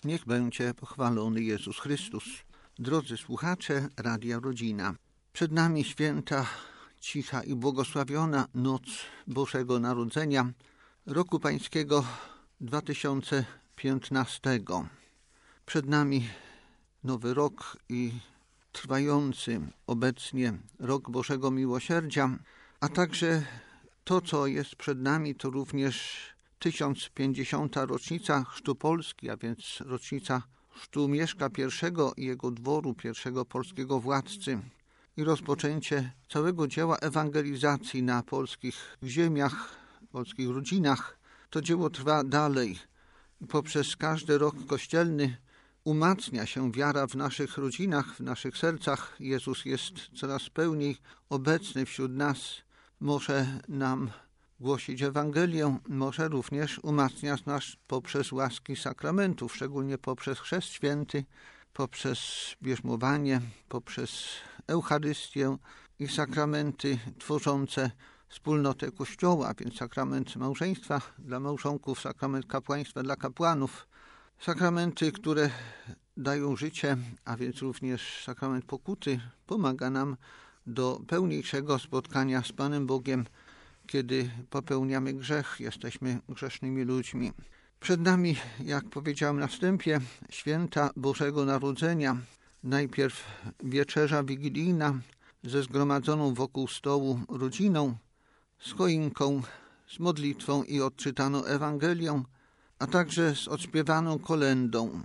Niech będzie pochwalony Jezus Chrystus. Drodzy słuchacze Radia Rodzina, przed nami święta, cicha i błogosławiona noc Bożego Narodzenia roku pańskiego 2015. Przed nami nowy rok i trwający obecnie rok Bożego Miłosierdzia, a także to, co jest przed nami, to również 1050. rocznica chrztu Polski, a więc rocznica chrztu Mieszka I i jego dworu, pierwszego polskiego władcy, i rozpoczęcie całego dzieła ewangelizacji na polskich ziemiach, polskich rodzinach. To dzieło trwa dalej i poprzez każdy rok kościelny umacnia się wiara w naszych rodzinach, w naszych sercach. Jezus jest coraz pełniej obecny wśród nas. Może nam głosić Ewangelię, może również umacniać nas poprzez łaski sakramentów, szczególnie poprzez chrzest święty, poprzez bierzmowanie, poprzez Eucharystię i sakramenty tworzące wspólnotę Kościoła, więc sakrament małżeństwa dla małżonków, sakrament kapłaństwa dla kapłanów, sakramenty, które dają życie, a więc również sakrament pokuty pomaga nam do pełniejszego spotkania z Panem Bogiem, kiedy popełniamy grzech, jesteśmy grzesznymi ludźmi. Przed nami, jak powiedziałem na wstępie, święta Bożego Narodzenia. Najpierw wieczerza wigilijna ze zgromadzoną wokół stołu rodziną, z choinką, z modlitwą i odczytaną Ewangelią, a także z odśpiewaną kolędą.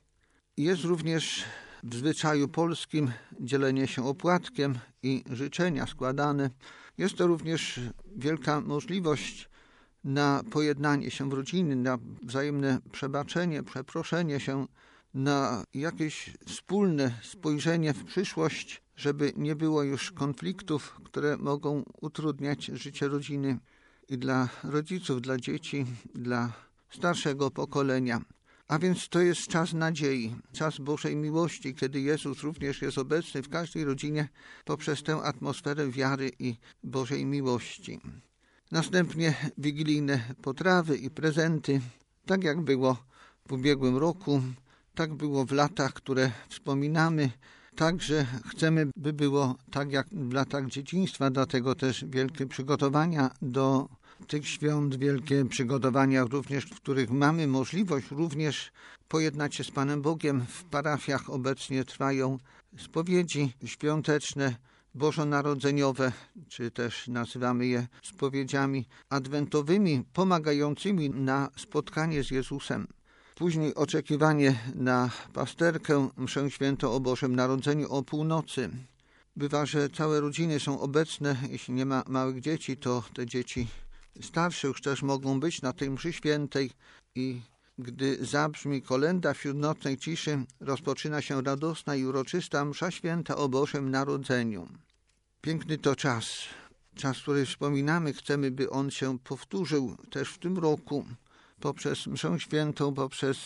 Jest również w zwyczaju polskim dzielenie się opłatkiem i życzenia składane. Jest to również wielka możliwość na pojednanie się w rodziny, na wzajemne przebaczenie, przeproszenie się, na jakieś wspólne spojrzenie w przyszłość, żeby nie było już konfliktów, które mogą utrudniać życie rodziny i dla rodziców, dla dzieci, dla starszego pokolenia. A więc to jest czas nadziei, czas Bożej miłości, kiedy Jezus również jest obecny w każdej rodzinie poprzez tę atmosferę wiary i Bożej miłości. Następnie wigilijne potrawy i prezenty, tak jak było w ubiegłym roku, tak było w latach, które wspominamy. Także chcemy, by było tak jak w latach dzieciństwa, dlatego też wielkie przygotowania do tych świąt, wielkie przygotowania również, w których mamy możliwość również pojednać się z Panem Bogiem. W parafiach obecnie trwają spowiedzi świąteczne, bożonarodzeniowe, czy też nazywamy je spowiedziami adwentowymi, pomagającymi na spotkanie z Jezusem. Później oczekiwanie na pasterkę, mszę świętą o Bożym Narodzeniu o północy. Bywa, że całe rodziny są obecne. Jeśli nie ma małych dzieci, to te dzieci starsze już też mogą być na tej mszy świętej i gdy zabrzmi kolęda wśród nocnej ciszy, rozpoczyna się radosna i uroczysta msza święta o Bożym Narodzeniu. Piękny to czas, który wspominamy. Chcemy, by on się powtórzył też w tym roku, poprzez mszę świętą, poprzez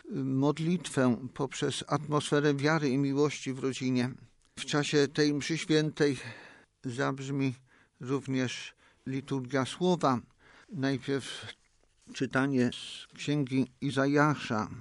modlitwę, poprzez atmosferę wiary i miłości w rodzinie. W czasie tej mszy świętej zabrzmi również liturgia słowa. Najpierw czytanie z księgi Izajasza,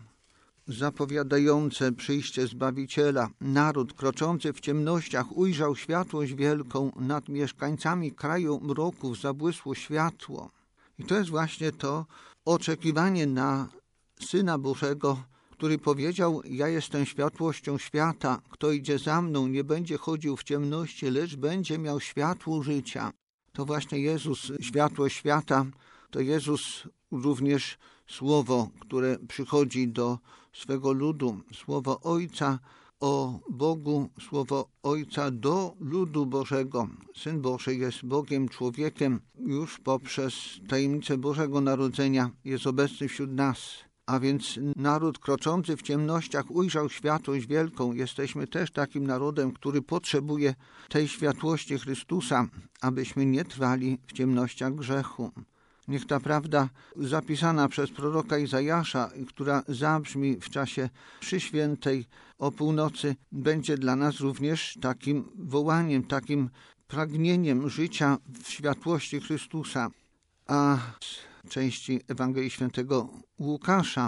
zapowiadające przyjście Zbawiciela. Naród kroczący w ciemnościach ujrzał światłość wielką, nad mieszkańcami kraju mroków zabłysło światło. I to jest właśnie to oczekiwanie na Syna Bożego, który powiedział: ja jestem światłością świata, kto idzie za mną, nie będzie chodził w ciemności, lecz będzie miał światło życia. To właśnie Jezus, światło świata, to Jezus również słowo, które przychodzi do swego ludu, słowo Ojca o Bogu, słowo Ojca do ludu Bożego. Syn Boży jest Bogiem, człowiekiem, już poprzez tajemnicę Bożego Narodzenia jest obecny wśród nas. A więc naród kroczący w ciemnościach ujrzał światłość wielką. Jesteśmy też takim narodem, który potrzebuje tej światłości Chrystusa, abyśmy nie trwali w ciemnościach grzechu. Niech ta prawda zapisana przez proroka Izajasza, która zabrzmi w czasie mszy świętej o północy, będzie dla nas również takim wołaniem, takim pragnieniem życia w światłości Chrystusa. A z części Ewangelii Świętego Łukasza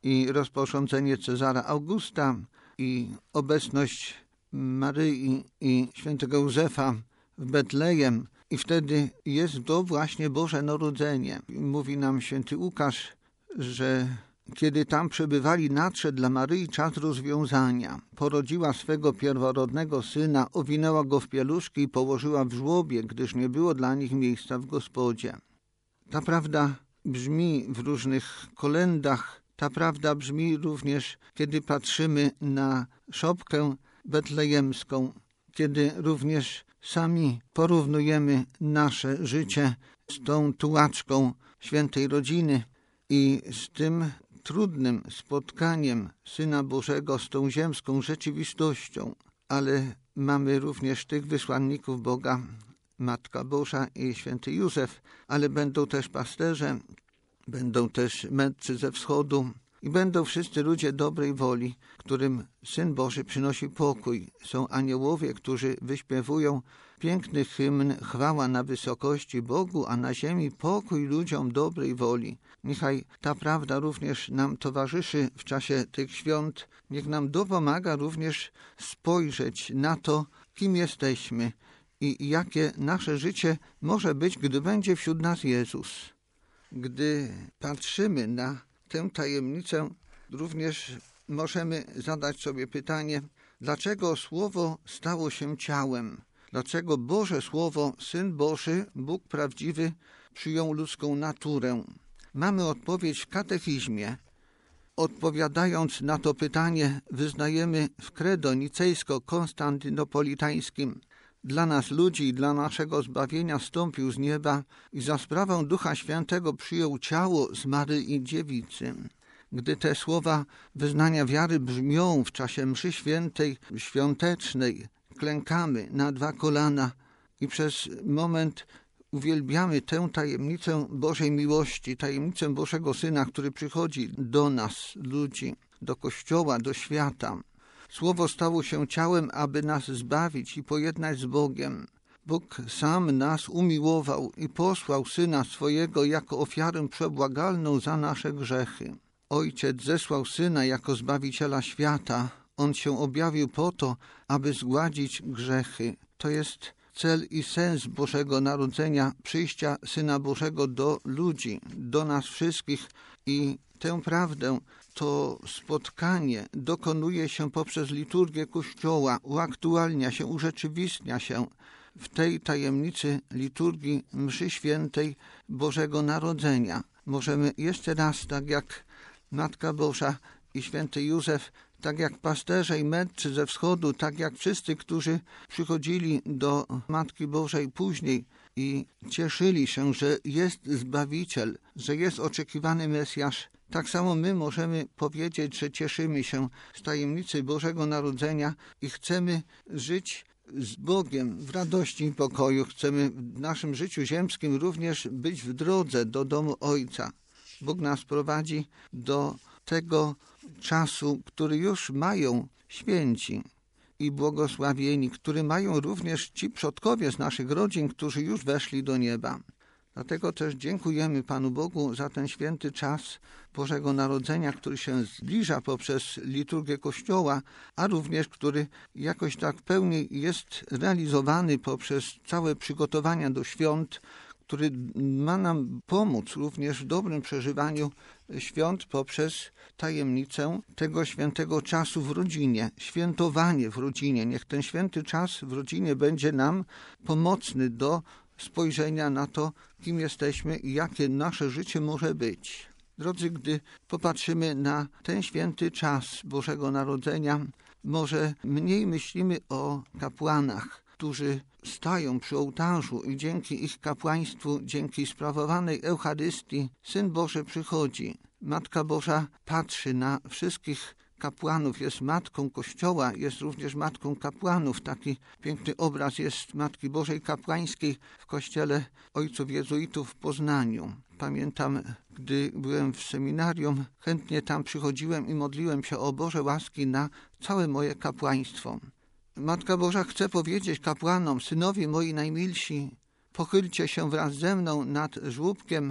i rozporządzenie Cezara Augusta i obecność Maryi i świętego Józefa w Betlejem. I wtedy jest to właśnie Boże Narodzenie. Mówi nam święty Łukasz, że kiedy tam przebywali, nadszedł dla Maryi czas rozwiązania. Porodziła swego pierworodnego syna, owinęła go w pieluszki i położyła w żłobie, gdyż nie było dla nich miejsca w gospodzie. Ta prawda brzmi w różnych kolendach. Ta prawda brzmi również, kiedy patrzymy na szopkę betlejemską, kiedy również sami porównujemy nasze życie z tą tułaczką świętej rodziny i z tym trudnym spotkaniem Syna Bożego z tą ziemską rzeczywistością. Ale mamy również tych wysłanników Boga, Matka Boża i święty Józef, ale będą też pasterze, będą też mędrcy ze wschodu i będą wszyscy ludzie dobrej woli, którym Syn Boży przynosi pokój. Są aniołowie, którzy wyśpiewują piękny hymn chwała na wysokości Bogu, a na ziemi pokój ludziom dobrej woli. Niechaj ta prawda również nam towarzyszy w czasie tych świąt. Niech nam dopomaga również spojrzeć na to, kim jesteśmy i jakie nasze życie może być, gdy będzie wśród nas Jezus. Gdy patrzymy na tę tajemnicę, również możemy zadać sobie pytanie, dlaczego Słowo stało się ciałem? Dlaczego Boże Słowo, Syn Boży, Bóg prawdziwy, przyjął ludzką naturę? Mamy odpowiedź w katechizmie. Odpowiadając na to pytanie, wyznajemy w credo nicejsko-konstantynopolitańskim: dla nas ludzi i dla naszego zbawienia stąpił z nieba i za sprawą Ducha Świętego przyjął ciało z Maryi Dziewicy. Gdy te słowa wyznania wiary brzmią w czasie mszy świętej, świątecznej, klękamy na dwa kolana i przez moment uwielbiamy tę tajemnicę Bożej miłości, tajemnicę Bożego Syna, który przychodzi do nas, ludzi, do Kościoła, do świata. Słowo stało się ciałem, aby nas zbawić i pojednać z Bogiem. Bóg sam nas umiłował i posłał Syna swojego jako ofiarę przebłagalną za nasze grzechy. Ojciec zesłał Syna jako Zbawiciela świata. On się objawił po to, aby zgładzić grzechy. To jest cel i sens Bożego Narodzenia, przyjścia Syna Bożego do ludzi, do nas wszystkich. I tę prawdę, to spotkanie dokonuje się poprzez liturgię Kościoła, uaktualnia się, urzeczywistnia się w tej tajemnicy liturgii mszy świętej Bożego Narodzenia. Możemy jeszcze raz, tak jak Matka Boża i święty Józef, tak jak pasterze i mędrcy ze wschodu, tak jak wszyscy, którzy przychodzili do Matki Bożej później i cieszyli się, że jest Zbawiciel, że jest oczekiwany Mesjasz, tak samo my możemy powiedzieć, że cieszymy się z tajemnicy Bożego Narodzenia i chcemy żyć z Bogiem w radości i pokoju. Chcemy w naszym życiu ziemskim również być w drodze do domu Ojca. Bóg nas prowadzi do tego czasu, który już mają święci i błogosławieni, który mają również ci przodkowie z naszych rodzin, którzy już weszli do nieba. Dlatego też dziękujemy Panu Bogu za ten święty czas Bożego Narodzenia, który się zbliża poprzez liturgię Kościoła, a również który jakoś tak w pełni jest realizowany poprzez całe przygotowania do świąt, który ma nam pomóc również w dobrym przeżywaniu świąt poprzez tajemnicę tego świętego czasu w rodzinie, świętowanie w rodzinie. Niech ten święty czas w rodzinie będzie nam pomocny do spojrzenia na to, kim jesteśmy i jakie nasze życie może być. Drodzy, gdy popatrzymy na ten święty czas Bożego Narodzenia, może mniej myślimy o kapłanach, którzy stają przy ołtarzu i dzięki ich kapłaństwu, dzięki sprawowanej Eucharystii Syn Boży przychodzi. Matka Boża patrzy na wszystkich kapłanów, jest matką Kościoła, jest również matką kapłanów. Taki piękny obraz jest Matki Bożej Kapłańskiej w kościele ojców jezuitów w Poznaniu. Pamiętam, gdy byłem w seminarium, chętnie tam przychodziłem i modliłem się o Boże łaski na całe moje kapłaństwo. Matka Boża chce powiedzieć kapłanom: synowie moi najmilsi, pochylcie się wraz ze mną nad żłóbkiem,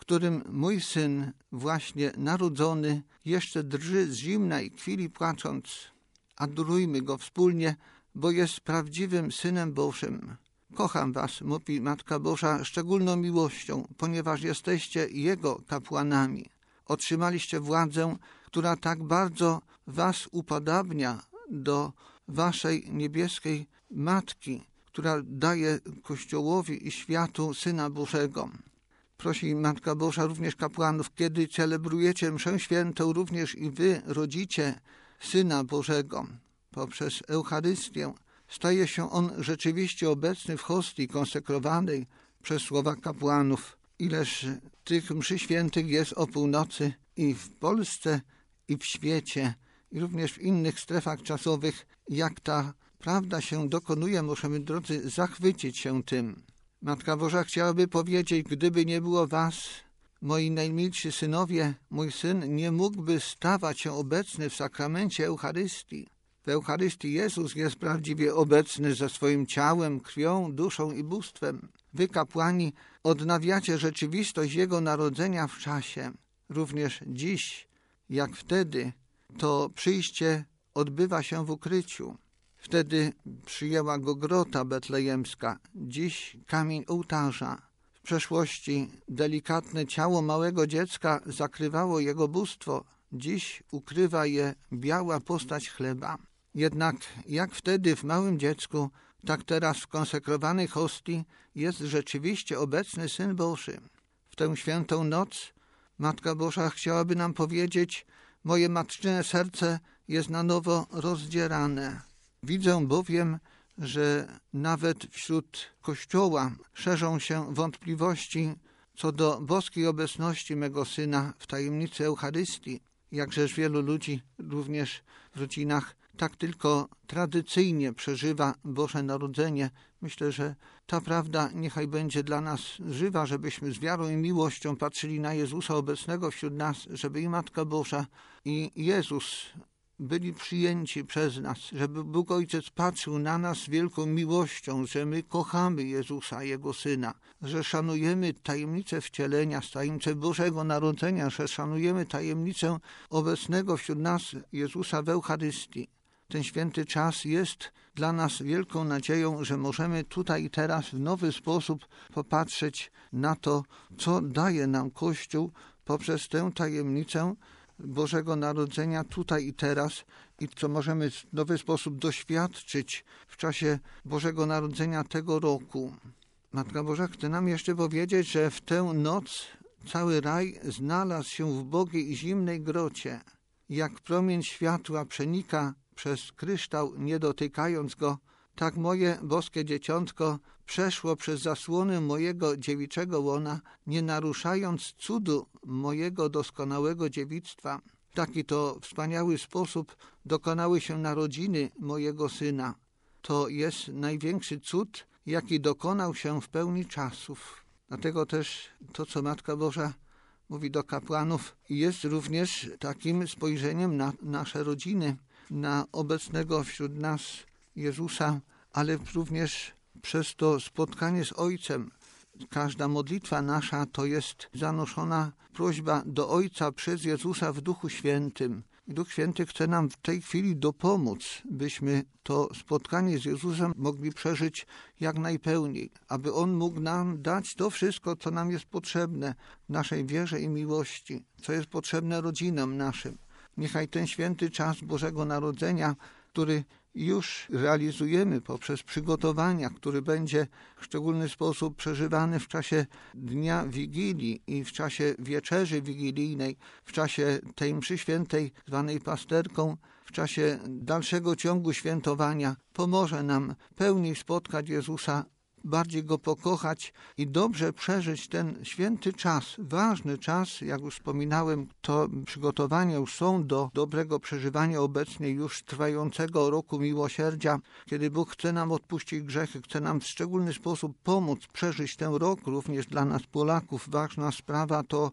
którym mój syn, właśnie narodzony, jeszcze drży z zimna i kwili płacząc. Adorujmy go wspólnie, bo jest prawdziwym Synem Bożym. Kocham was, mówi Matka Boża, szczególną miłością, ponieważ jesteście Jego kapłanami. Otrzymaliście władzę, która tak bardzo was upodabnia do waszej niebieskiej Matki, która daje Kościołowi i światu Syna Bożego. Prosi Matka Boża również kapłanów, kiedy celebrujecie mszę świętą, również i wy rodzicie Syna Bożego. Poprzez Eucharystię staje się On rzeczywiście obecny w hostii konsekrowanej przez słowa kapłanów. Ileż tych mszy świętych jest o północy i w Polsce, i w świecie, i również w innych strefach czasowych. Jak ta prawda się dokonuje, możemy, drodzy, zachwycić się tym. Matka Boża chciałaby powiedzieć, gdyby nie było was, moi najmilsi synowie, mój syn nie mógłby stawać się obecny w sakramencie Eucharystii. W Eucharystii Jezus jest prawdziwie obecny ze swoim ciałem, krwią, duszą i bóstwem. Wy, kapłani, odnawiacie rzeczywistość Jego narodzenia w czasie. Również dziś, jak wtedy, to przyjście odbywa się w ukryciu. Wtedy przyjęła go grota betlejemska, dziś kamień ołtarza. W przeszłości delikatne ciało małego dziecka zakrywało jego bóstwo, dziś ukrywa je biała postać chleba. Jednak jak wtedy w małym dziecku, tak teraz w konsekrowanej hostii jest rzeczywiście obecny Syn Boży. W tę świętą noc Matka Boża chciałaby nam powiedzieć: moje matczyne serce jest na nowo rozdzierane. Widzę bowiem, że nawet wśród Kościoła szerzą się wątpliwości co do boskiej obecności mego Syna w tajemnicy Eucharystii. Jakżeż wielu ludzi, również w rodzinach, tak tylko tradycyjnie przeżywa Boże Narodzenie. Myślę, że ta prawda niechaj będzie dla nas żywa, żebyśmy z wiarą i miłością patrzyli na Jezusa obecnego wśród nas, żeby i Matka Boża, i Jezus byli przyjęci przez nas, żeby Bóg Ojciec patrzył na nas z wielką miłością, że my kochamy Jezusa, Jego Syna, że szanujemy tajemnicę wcielenia, tajemnicę Bożego Narodzenia, że szanujemy tajemnicę obecnego wśród nas Jezusa w Eucharystii. Ten święty czas jest dla nas wielką nadzieją, że możemy tutaj i teraz w nowy sposób popatrzeć na to, co daje nam Kościół poprzez tę tajemnicę Bożego Narodzenia tutaj i teraz i co możemy w nowy sposób doświadczyć w czasie Bożego Narodzenia tego roku. Matka Boża chce nam jeszcze powiedzieć, że w tę noc cały raj znalazł się w ubogiej i zimnej grocie. Jak promień światła przenika przez kryształ, nie dotykając go, tak moje boskie dzieciątko przeszło przez zasłony mojego dziewiczego łona, nie naruszając cudu mojego doskonałego dziewictwa. W taki to wspaniały sposób dokonały się narodziny mojego Syna. To jest największy cud, jaki dokonał się w pełni czasów. Dlatego też to, co Matka Boża mówi do kapłanów, jest również takim spojrzeniem na nasze rodziny, na obecnego wśród nas Jezusa, ale również przez to spotkanie z Ojcem. Każda modlitwa nasza to jest zanoszona prośba do Ojca przez Jezusa w Duchu Świętym. I Duch Święty chce nam w tej chwili dopomóc, byśmy to spotkanie z Jezusem mogli przeżyć jak najpełniej, aby On mógł nam dać to wszystko, co nam jest potrzebne w naszej wierze i miłości, co jest potrzebne rodzinom naszym. Niechaj ten święty czas Bożego Narodzenia, który już realizujemy poprzez przygotowania, który będzie w szczególny sposób przeżywany w czasie dnia Wigilii i w czasie wieczerzy wigilijnej, w czasie tej mszy świętej zwanej pasterką, w czasie dalszego ciągu świętowania, pomoże nam pełniej spotkać Jezusa, bardziej Go pokochać i dobrze przeżyć ten święty czas, ważny czas, jak już wspominałem, to przygotowania już są do dobrego przeżywania obecnie już trwającego roku miłosierdzia, kiedy Bóg chce nam odpuścić grzechy, chce nam w szczególny sposób pomóc przeżyć ten rok, również dla nas Polaków. Ważna sprawa to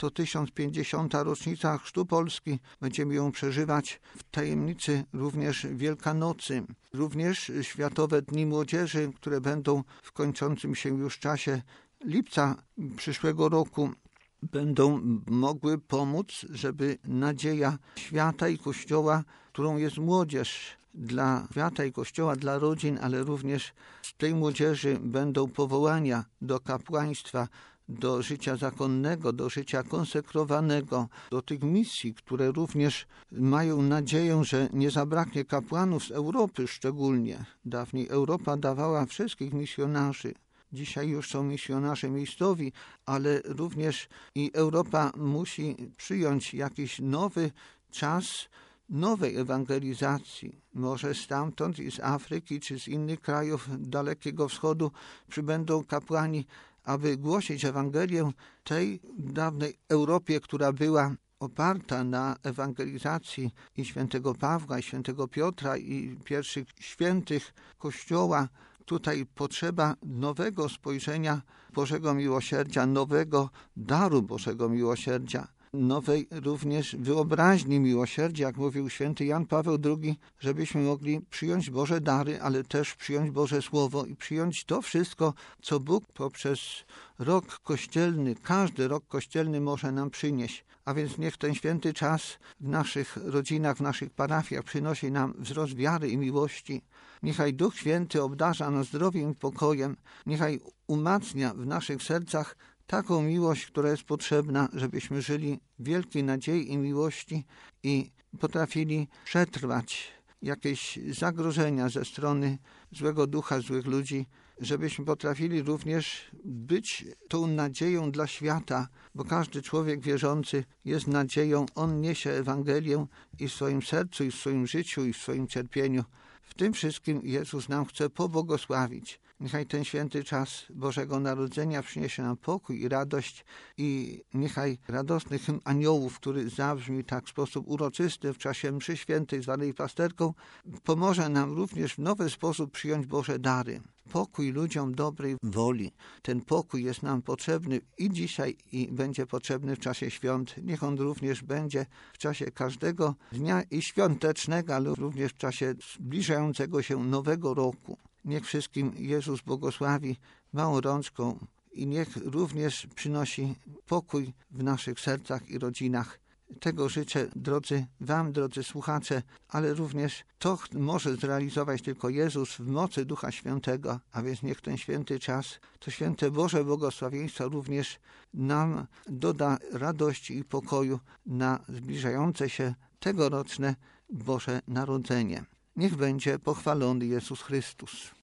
1050. rocznica Chrztu Polski. Będziemy ją przeżywać w tajemnicy również Wielkanocy. Również Światowe Dni Młodzieży, które będą w kończącym się już czasie lipca przyszłego roku. będą mogły pomóc, żeby nadzieja świata i Kościoła, którą jest młodzież, dla świata i Kościoła, dla rodzin, ale również z tej młodzieży będą powołania do kapłaństwa, do życia zakonnego, do życia konsekrowanego, do tych misji, które również mają nadzieję, że nie zabraknie kapłanów z Europy szczególnie. Dawniej Europa dawała wszystkich misjonarzy. Dzisiaj już są misjonarze miejscowi, ale również i Europa musi przyjąć jakiś nowy czas nowej ewangelizacji. Może stamtąd i z Afryki, czy z innych krajów Dalekiego Wschodu przybędą kapłani, aby głosić Ewangelię tej dawnej Europie, która była oparta na ewangelizacji i świętego Pawła, i świętego Piotra, i pierwszych świętych Kościoła. Tutaj potrzeba nowego spojrzenia Bożego Miłosierdzia, nowego daru Bożego Miłosierdzia, nowej również wyobraźni miłosierdzia, jak mówił święty Jan Paweł II, żebyśmy mogli przyjąć Boże dary, ale też przyjąć Boże Słowo i przyjąć to wszystko, co Bóg poprzez rok kościelny, każdy rok kościelny może nam przynieść. A więc niech ten święty czas w naszych rodzinach, w naszych parafiach przynosi nam wzrost wiary i miłości. Niechaj Duch Święty obdarza nas zdrowiem i pokojem. Niechaj umacnia w naszych sercach taką miłość, która jest potrzebna, żebyśmy żyli w wielkiej nadziei i miłości i potrafili przetrwać jakieś zagrożenia ze strony złego ducha, złych ludzi, żebyśmy potrafili również być tą nadzieją dla świata, bo każdy człowiek wierzący jest nadzieją, on niesie Ewangelię i w swoim sercu, i w swoim życiu, i w swoim cierpieniu. W tym wszystkim Jezus nam chce pobłogosławić. Niechaj ten święty czas Bożego Narodzenia przyniesie nam pokój i radość i niechaj radosny hymn aniołów, który zabrzmi tak w sposób uroczysty w czasie mszy świętej zwanej pasterką, pomoże nam również w nowy sposób przyjąć Boże dary. Pokój ludziom dobrej woli. Ten pokój jest nam potrzebny i dzisiaj, i będzie potrzebny w czasie świąt. Niech on również będzie w czasie każdego dnia i świątecznego, ale również w czasie zbliżającego się nowego roku. Niech wszystkim Jezus błogosławi małą rączką i niech również przynosi pokój w naszych sercach i rodzinach. Tego życzę, drodzy słuchacze, ale również to może zrealizować tylko Jezus w mocy Ducha Świętego, a więc niech ten święty czas, to święte Boże błogosławieństwo również nam doda radości i pokoju na zbliżające się tegoroczne Boże Narodzenie. Niech będzie pochwalony Jezus Chrystus.